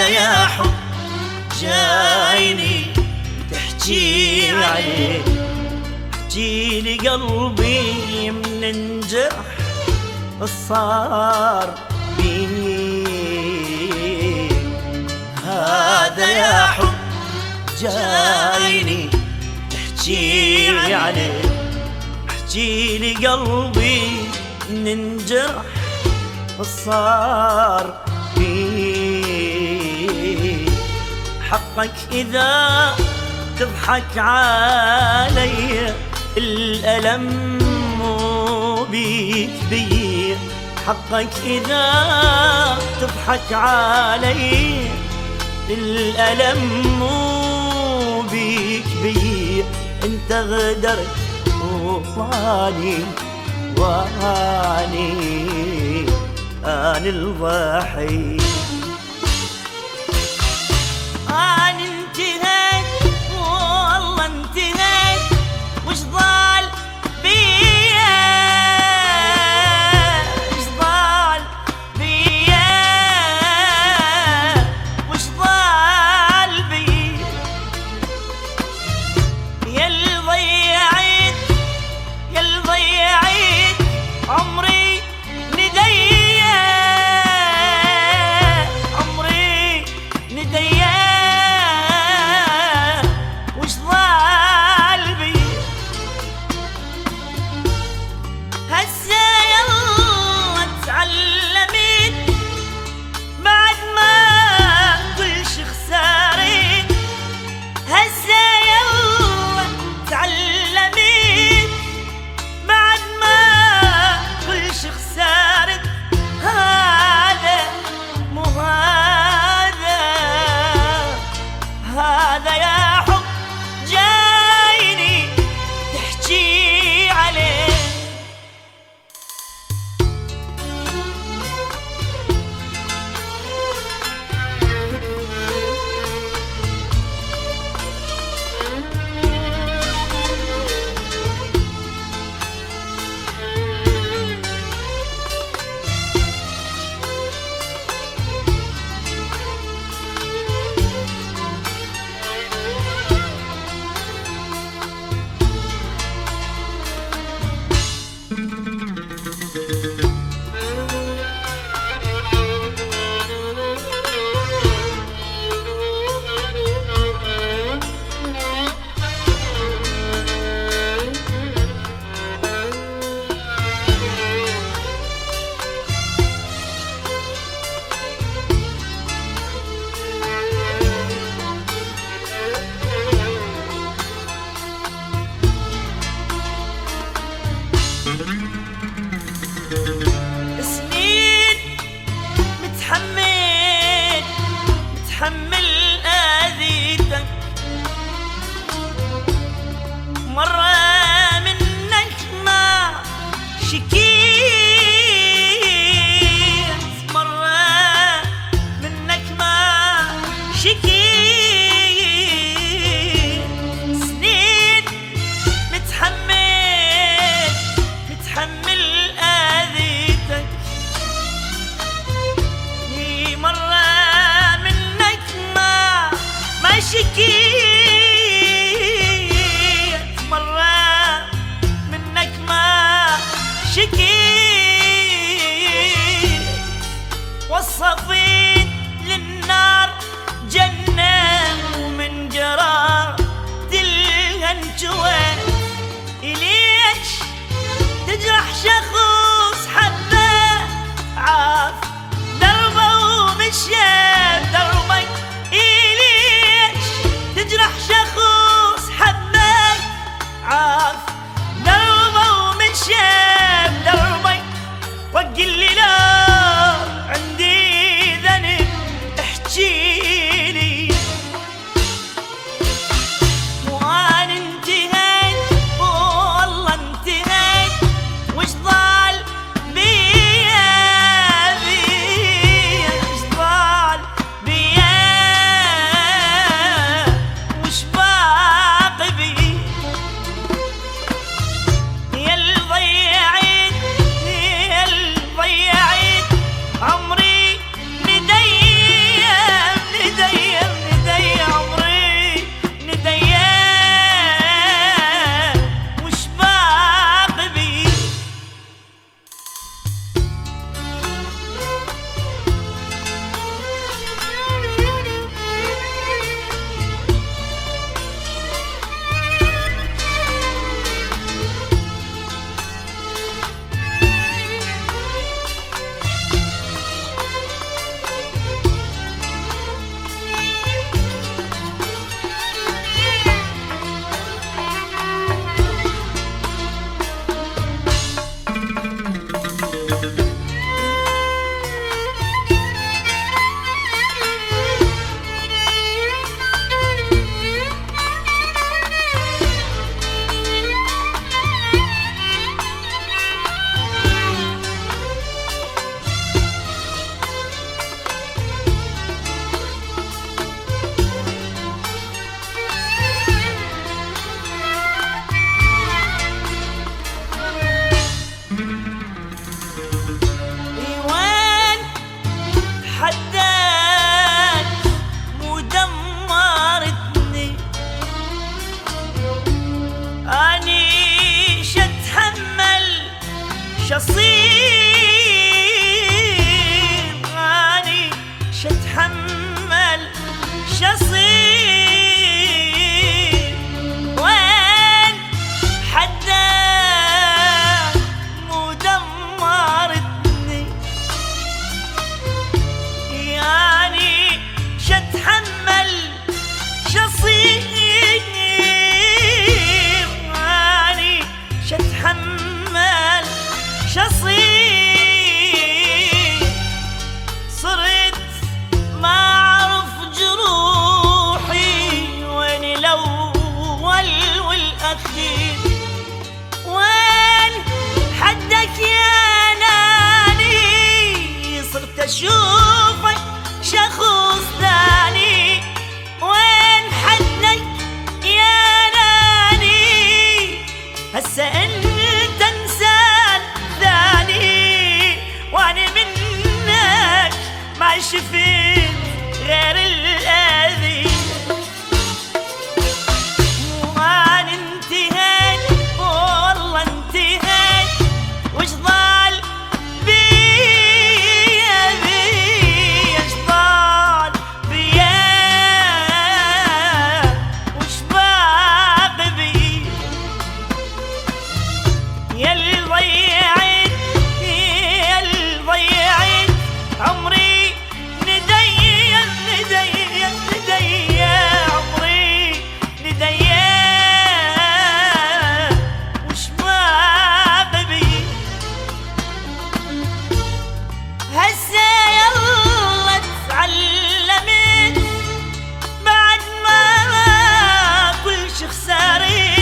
هذا يا حب جايني تحكي عليه، احكي لي قلبي من انجرح صار بيه. هذا يا حب جايني تحكي عليه، احكي لي قلبي من انجرح صار بيه. حقك إذا تضحك علي الألم مو بيك بي، حقك إذا تضحك علي الألم مو بيك بي. انت غدرت واني أنا الضحي. أنا انتهيت والله انتهيت، وش ضال بيا وش ضال بيا وش ضال بيا. يل ضيعت يل ضيعت عمري نديا عمري نديا وش ضال بي. هسه يلا تعلمت بعد ما كل شي خسارت، هسه يلا تعلمت بعد ما كل شي خسارت. هذا مو هذا يا حب جايني تحكي عليه. سنين متحمل آذيتك، مرة منك ما شكيت، مرة منك ما شكيت. سنين متحمل آذيتك، حداك مدمرتني، اني شتحمل شصير، اني شتحمل شصير، وين حداك مدمرتني، يعني شتحمل شصير، يعني شتحمل شصير، صرت ما اعرف جروحي وين الاول والاخير، وين حدك يا ناني، صرت اشوفك شخص ثاني، وين حدك يا ناني، هسه انت انسان ثاني، وانا منك ما شفت غير الاذى، وانا انتهيت والله انتهيت، وش ضال بيا ايش ضال بيا، وش باقي بي، ياللي ضيعت ياللي ضيعت عمري، نديا نديا نديا عمري نديا، وش باقي بي، هسه يلا تعلمت بعد ما كل شي خسرت،